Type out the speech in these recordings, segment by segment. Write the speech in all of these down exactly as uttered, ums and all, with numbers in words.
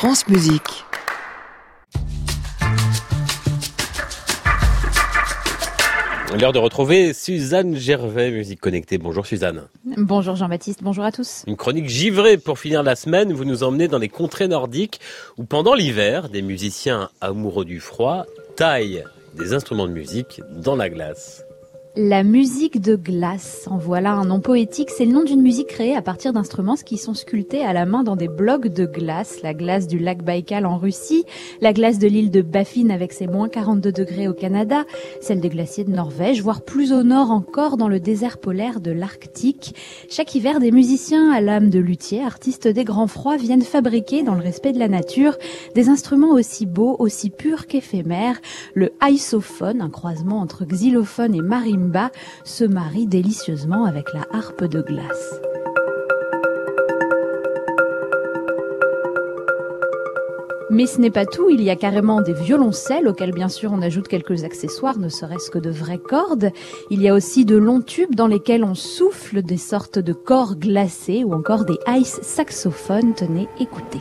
France Musique. L'heure de retrouver Suzanne Gervais, Musique Connectée. Bonjour Suzanne. Bonjour Jean-Baptiste, bonjour à tous. Une chronique givrée pour finir la semaine. Vous nous emmenez dans les contrées nordiques où pendant l'hiver, des musiciens amoureux du froid taillent des instruments de musique dans la glace. La musique de glace, en voilà un nom poétique, c'est le nom d'une musique créée à partir d'instruments qui sont sculptés à la main dans des blocs de glace. La glace du lac Baïkal en Russie, la glace de l'île de Baffin avec ses moins quarante-deux degrés au Canada, celle des glaciers de Norvège, voire plus au nord encore dans le désert polaire de l'Arctique. Chaque hiver, des musiciens à l'âme de luthier, artistes des grands froids, viennent fabriquer, dans le respect de la nature, des instruments aussi beaux, aussi purs qu'éphémères. Le isophone, un croisement entre xylophone et marimba, se marie délicieusement avec la harpe de glace. Mais ce n'est pas tout, il y a carrément des violoncelles auxquels bien sûr on ajoute quelques accessoires, ne serait-ce que de vraies cordes. Il y a aussi de longs tubes dans lesquels on souffle des sortes de corps glacés ou encore des ice saxophones. Tenez, écoutez.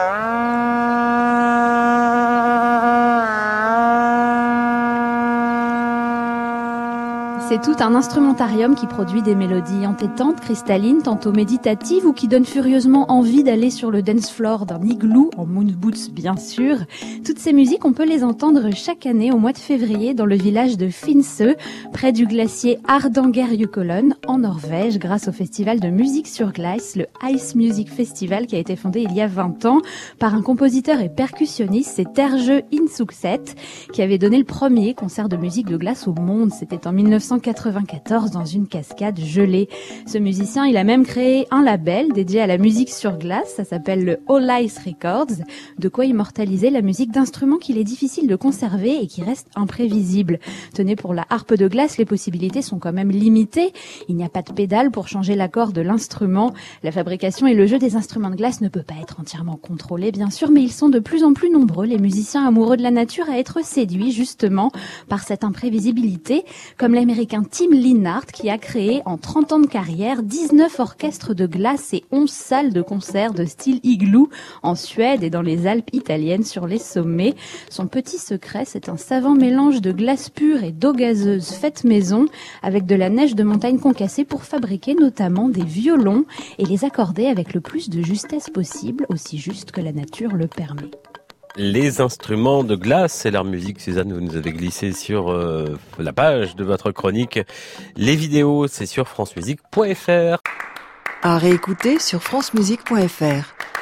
C'est tout un instrumentarium qui produit des mélodies entêtantes, cristallines, tantôt méditatives ou qui donnent furieusement envie d'aller sur le dance floor d'un igloo, en moon boots bien sûr. Toutes ces musiques, on peut les entendre chaque année au mois de février dans le village de Finse, près du glacier Hardangerjökull en Norvège, grâce au festival de musique sur glace, le Ice Music Festival, qui a été fondé il y a vingt ans par un compositeur et percussionniste, c'est Terje Insukset, qui avait donné le premier concert de musique de glace au monde. C'était en mille neuf cent quatre-vingt-quatorze dans une cascade gelée. Ce musicien, il a même créé un label dédié à la musique sur glace, ça s'appelle le All Ice Records, de quoi immortaliser la musique d'instruments qu'il est difficile de conserver et qui restent imprévisibles. Tenez, pour la harpe de glace, les possibilités sont quand même limitées. Il n'y a pas de pédale pour changer l'accord de l'instrument. La fabrication et le jeu des instruments de glace ne peut pas être entièrement contrôlé, bien sûr, mais ils sont de plus en plus nombreux, les musiciens amoureux de la nature, à être séduits justement par cette imprévisibilité, comme l'américain Tim Lennart qui a créé en trente ans de carrière dix-neuf orchestres de glace et onze salles de concert de style igloo en Suède et dans les Alpes italiennes sur les sommets. Son petit secret, c'est un savant mélange de glace pure et d'eau gazeuse faite maison avec de la neige de montagne concassée pour fabriquer notamment des violons et les accorder avec le plus de justesse possible, aussi juste que la nature le permet. Les instruments de glace, c'est leur musique. Suzanne, vous nous avez glissé sur euh, la page de votre chronique. Les vidéos, c'est sur francemusique point fr. À réécouter sur francemusique point fr.